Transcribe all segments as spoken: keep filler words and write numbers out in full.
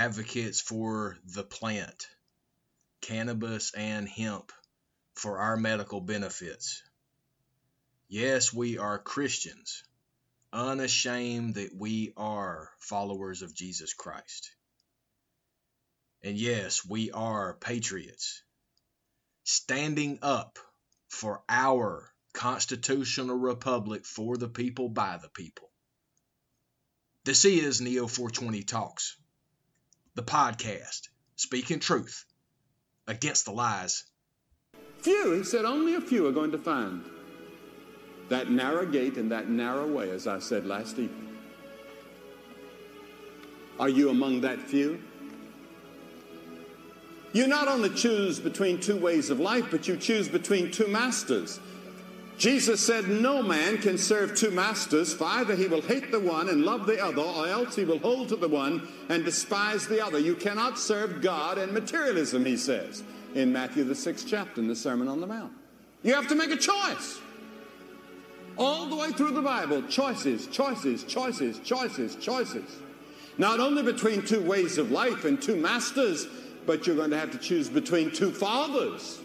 advocates for the plant, cannabis and hemp, for our medical benefits. Yes, we are Christians, unashamed that we are followers of Jesus Christ. And yes, we are patriots, standing up for our constitutional republic, for the people, by the people. This is Neo four twenty Talks, the podcast, speaking truth against the lies. Few, he said, only a few are going to find that narrow gate and that narrow way, as I said last evening. Are you among that few? You not only choose between two ways of life, but you choose between two masters. Jesus said no man can serve two masters, for either he will hate the one and love the other, or else he will hold to the one and despise the other. You cannot serve God and materialism, he says, in Matthew the sixth chapter in the Sermon on the Mount. You have to make a choice. All the way through the Bible, choices, choices, choices, choices, choices. Not only between two ways of life and two masters, but you're going to have to choose between two fathers.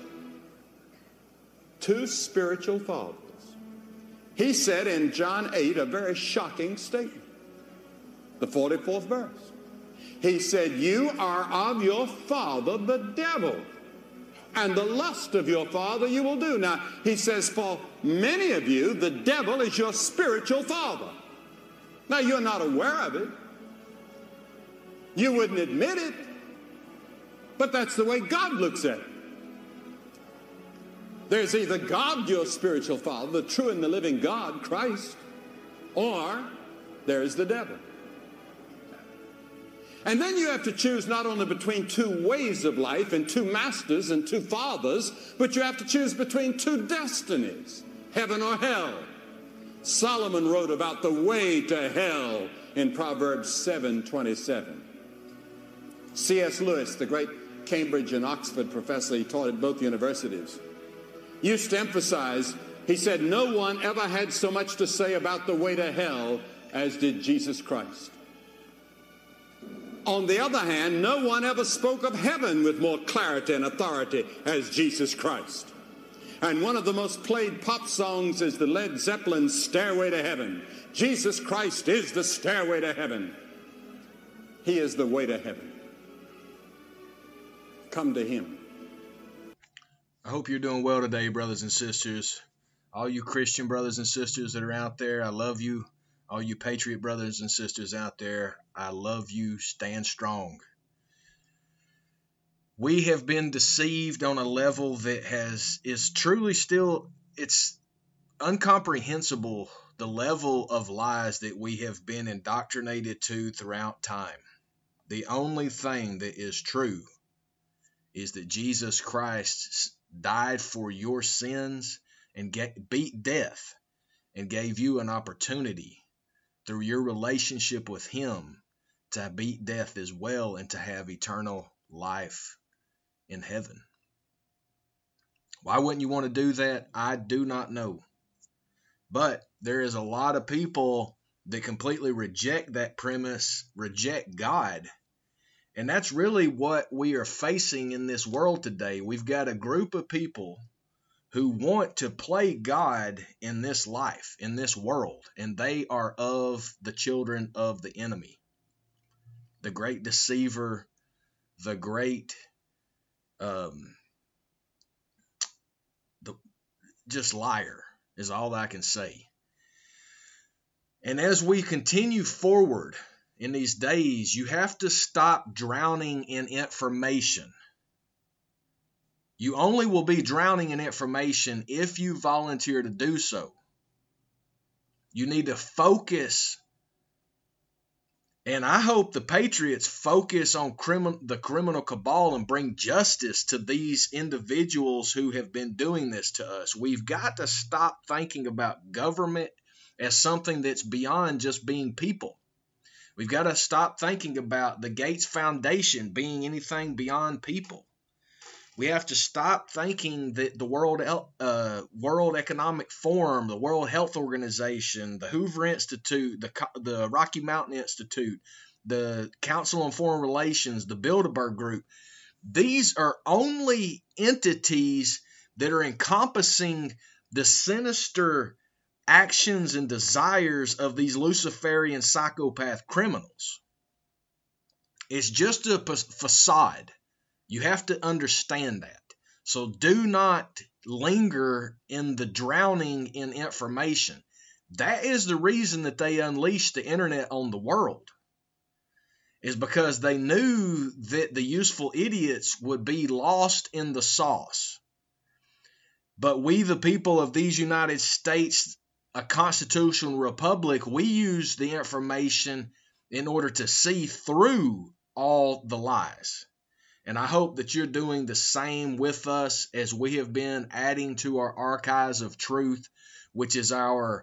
Two spiritual fathers. He said in John eight a very shocking statement. The forty-fourth verse. He said, you are of your father the devil, and the lust of your father you will do. Now, he says, for many of you, the devil is your spiritual father. Now, you're not aware of it. You wouldn't admit it. But that's the way God looks at it. There's either God, your spiritual father, the true and the living God, Christ, or there's the devil. And then you have to choose not only between two ways of life and two masters and two fathers, but you have to choose between two destinies, heaven or hell. Solomon wrote about the way to hell in Proverbs seven twenty-seven. C S Lewis, the great Cambridge and Oxford professor, he taught at both universities, used to emphasize, he said, no one ever had so much to say about the way to hell as did Jesus Christ. On the other hand, no one ever spoke of heaven with more clarity and authority as Jesus Christ. And one of the most played pop songs is the Led Zeppelin Stairway to Heaven. Jesus Christ is the stairway to heaven. He is the way to heaven. Come to him. I hope you're doing well today, brothers and sisters. All you Christian brothers and sisters that are out there, I love you. All you patriot brothers and sisters out there, I love you. Stand strong. We have been deceived on a level that has is truly still, it's incomprehensible, the level of lies that we have been indoctrinated to throughout time. The only thing that is true is that Jesus Christ died for your sins and get, beat death and gave you an opportunity through your relationship with him to beat death as well and to have eternal life in heaven. Why wouldn't you want to do that? I do not know. But there is a lot of people that completely reject that premise, reject God. And that's really what we are facing in this world today. We've got a group of people who want to play God in this life, in this world, and they are of the children of the enemy. The great deceiver, the great, um, the just liar is all I can say. And as we continue forward in these days, you have to stop drowning in information. You only will be drowning in information if you volunteer to do so. You need to focus. And I hope the patriots focus on crimin- the criminal cabal and bring justice to these individuals who have been doing this to us. We've got to stop thinking about government as something that's beyond just being people. We've got to stop thinking about the Gates Foundation being anything beyond people. We have to stop thinking that the World uh, World Economic Forum, the World Health Organization, the Hoover Institute, the, the Rocky Mountain Institute, the Council on Foreign Relations, the Bilderberg Group. These are only entities that are encompassing the sinister actions and desires of these Luciferian psychopath criminals. It's just a facade. You have to understand that. So do not linger in the drowning in information. That is the reason that they unleashed the internet on the world, is because they knew that the useful idiots would be lost in the sauce. But we, the people of these United States, a constitutional republic, we use the information in order to see through all the lies. And I hope that you're doing the same with us as we have been adding to our archives of truth, which is our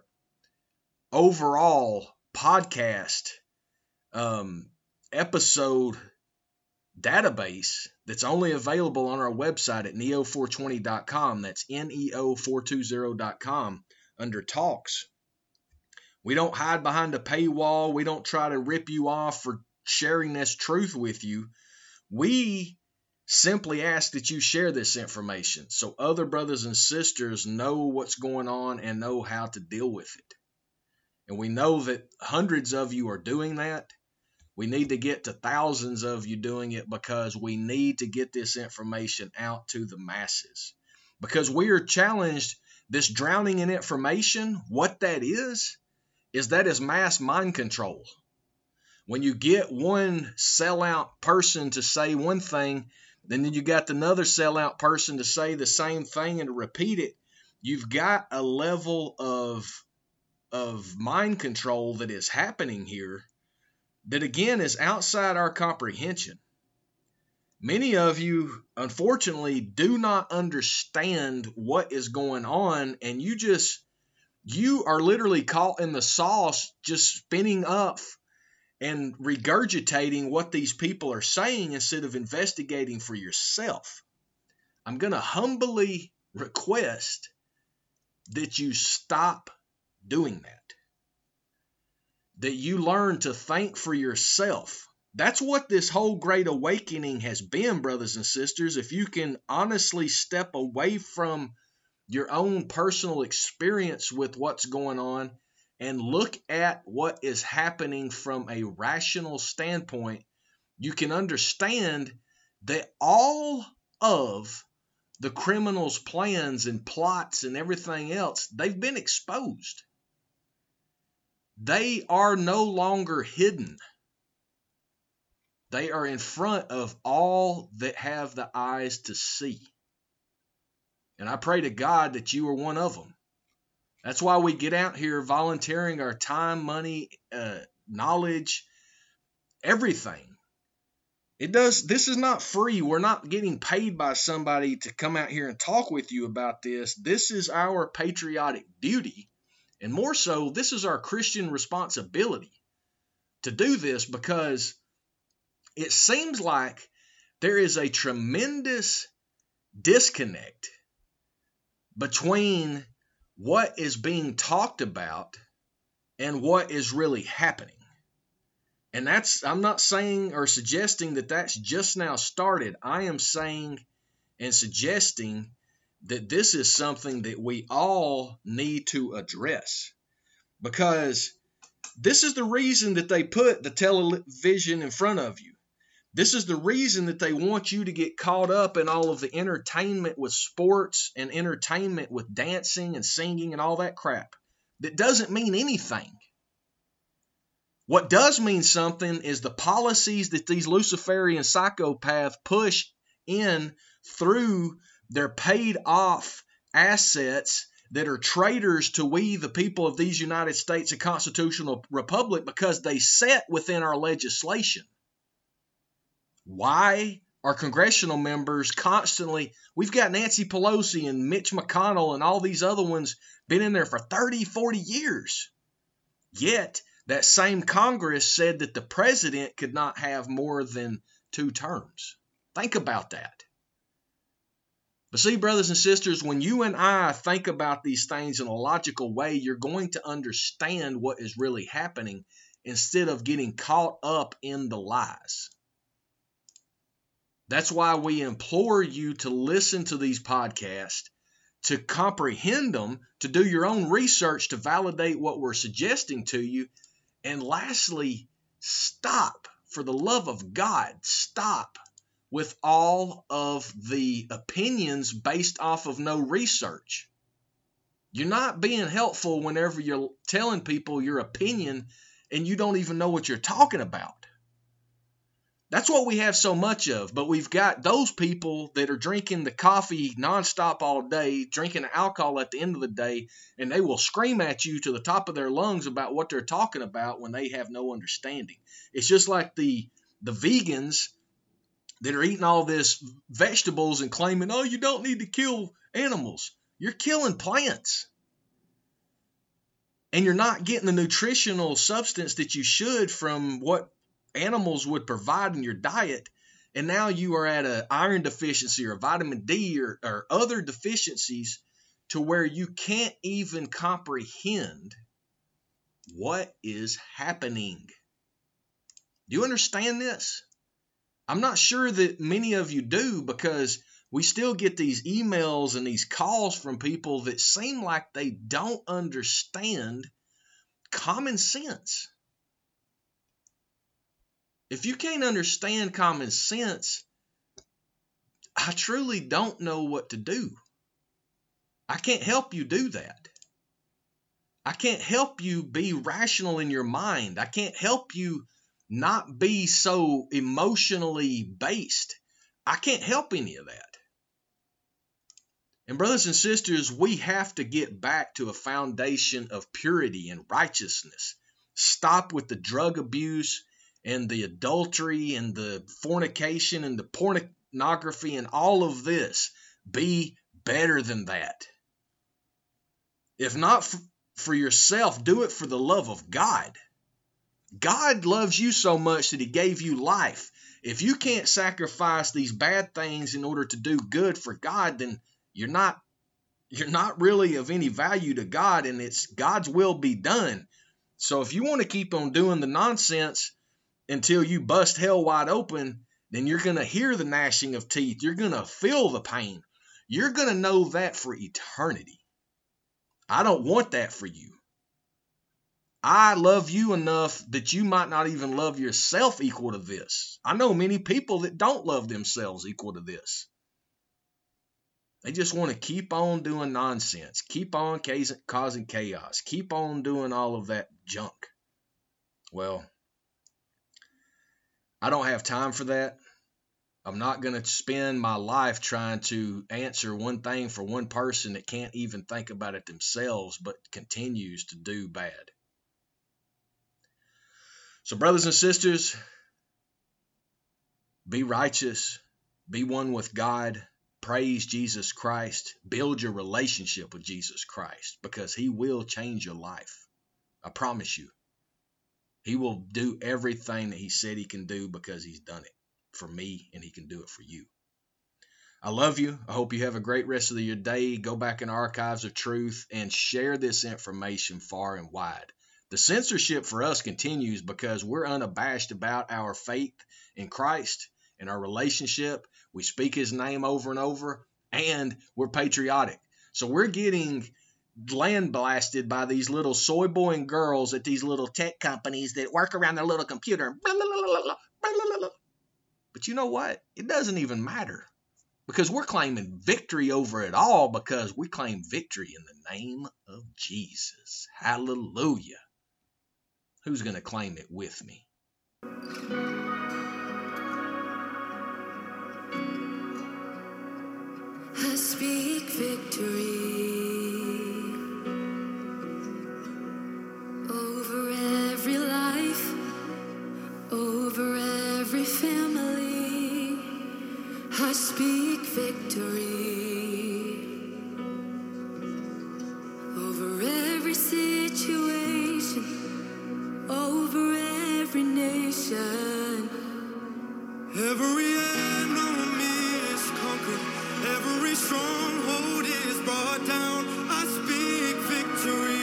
overall podcast um, episode database that's only available on our website at neo four twenty dot com. That's N E O four twenty dot com under talks. We don't hide behind a paywall. We don't try to rip you off for sharing this truth with you. We simply ask that you share this information so other brothers and sisters know what's going on and know how to deal with it. And we know that hundreds of you are doing that. We need to get to thousands of you doing it, because we need to get this information out to the masses. Because we are challenged, this drowning in information, what that is, is that is mass mind control. When you get one sellout person to say one thing, and then you got another sellout person to say the same thing and to repeat it, you've got a level of, of mind control that is happening here that, again, is outside our comprehension. Many of you, unfortunately, do not understand what is going on, and you just, you are literally caught in the sauce, just spinning up and regurgitating what these people are saying instead of investigating for yourself. I'm going to humbly request that you stop doing that. That you learn to think for yourself. That's what this whole great awakening has been, brothers and sisters. If you can honestly step away from your own personal experience with what's going on and look at what is happening from a rational standpoint, you can understand that all of the criminals' plans and plots and everything else, they've been exposed. They are no longer hidden. They are in front of all that have the eyes to see. And I pray to God that you are one of them. That's why we get out here volunteering our time, money, uh, knowledge, everything. It does. This is not free. We're not getting paid by somebody to come out here and talk with you about this. This is our patriotic duty. And more so, this is our Christian responsibility to do this, because it seems like there is a tremendous disconnect between what is being talked about and what is really happening. And that's, I'm not saying or suggesting that that's just now started. I am saying and suggesting that this is something that we all need to address, because this is the reason that they put the television in front of you. This is the reason that they want you to get caught up in all of the entertainment with sports and entertainment with dancing and singing and all that crap. That doesn't mean anything. What does mean something is the policies that these Luciferian psychopaths push in through their paid off assets that are traitors to we, the people of these United States, a constitutional republic, because they sit within our legislation. Why are congressional members constantly, we've got Nancy Pelosi and Mitch McConnell and all these other ones been in there for thirty, forty years. Yet that same Congress said that the president could not have more than two terms. Think about that. But see, brothers and sisters, when you and I think about these things in a logical way, you're going to understand what is really happening. instead of getting caught up in the lies. That's why we implore you to listen to these podcasts, to comprehend them, to do your own research to validate what we're suggesting to you. And lastly, stop, for the love of God, stop with all of the opinions based off of no research. You're not being helpful whenever you're telling people your opinion and you don't even know what you're talking about. That's what we have so much of, but we've got those people that are drinking the coffee nonstop all day, drinking alcohol at the end of the day, and they will scream at you to the top of their lungs about what they're talking about when they have no understanding. It's just like the the vegans that are eating all this vegetables and claiming, oh, you don't need to kill animals. You're killing plants. And you're not getting the nutritional substance that you should from what animals would provide in your diet, and now you are at an iron deficiency or vitamin D or, or other deficiencies to where you can't even comprehend what is happening. Do you understand this? I'm not sure that many of you do, because we still get these emails and these calls from people that seem like they don't understand common sense. If you can't understand common sense, I truly don't know what to do. I can't help you do that. I can't help you be rational in your mind. I can't help you not be so emotionally based. I can't help any of that. And brothers and sisters, we have to get back to a foundation of purity and righteousness. Stop with the drug abuse and the adultery and the fornication and the pornography and all of this. Be better than that. If not f- for yourself, do it for the love of God. God loves you so much that he gave you life. If you can't sacrifice these bad things in order to do good for God, then you're not, you're not really of any value to God, and it's God's will be done. So if you want to keep on doing the nonsense until you bust hell wide open, then you're going to hear the gnashing of teeth. You're going to feel the pain. You're going to know that for eternity. I don't want that for you. I love you enough that you might not even love yourself equal to this. I know many people that don't love themselves equal to this. They just want to keep on doing nonsense, keep on causing chaos, keep on doing all of that junk. Well, I don't have time for that. I'm not going to spend my life trying to answer one thing for one person that can't even think about it themselves, but continues to do bad. So brothers and sisters, be righteous, be one with God, praise Jesus Christ, build your relationship with Jesus Christ, because he will change your life. I promise you. He will do everything that he said he can do because he's done it for me, and he can do it for you. I love you. I hope you have a great rest of your day. Go back in Archives of Truth and share this information far and wide. The censorship for us continues because we're unabashed about our faith in Christ and our relationship. We speak his name over and over, and we're patriotic. So we're getting land blasted by these little soy boy girls at these little tech companies that work around their little computer. Blah, blah, blah, blah, blah, blah. But you know what? It doesn't even matter, because we're claiming victory over it all, because we claim victory in the name of Jesus. Hallelujah. Who's going to claim it with me? I speak victory over every life, over every family. I speak victory over every situation, over every nation. Every enemy is conquered, every stronghold is brought down. I speak victory.